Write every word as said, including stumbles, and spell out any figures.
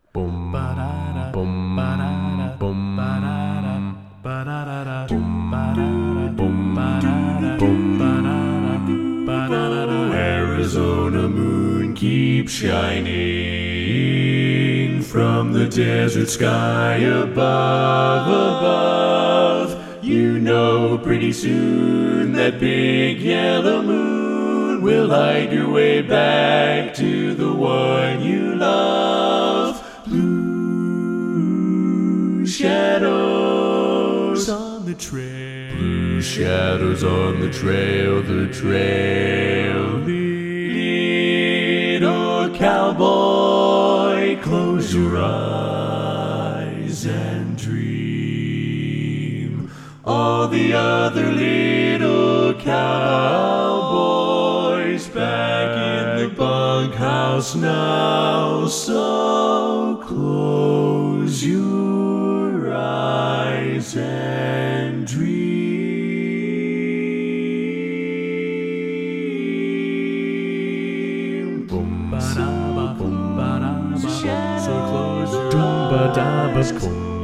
Boom, boom, boom, Arizona moon keeps shining from the desert sky above, above. You know pretty soon that big yellow moon will light your way back to the one you love. Blue shadows on the trail. Blue shadows on the trail, the trail. Little cowboy, close your eyes and dream. All the other little cowboys back in the bunkhouse now, so close your eyes and dream. Boom, ba-da-ba, boom, ba-da-ba, so close your eyes.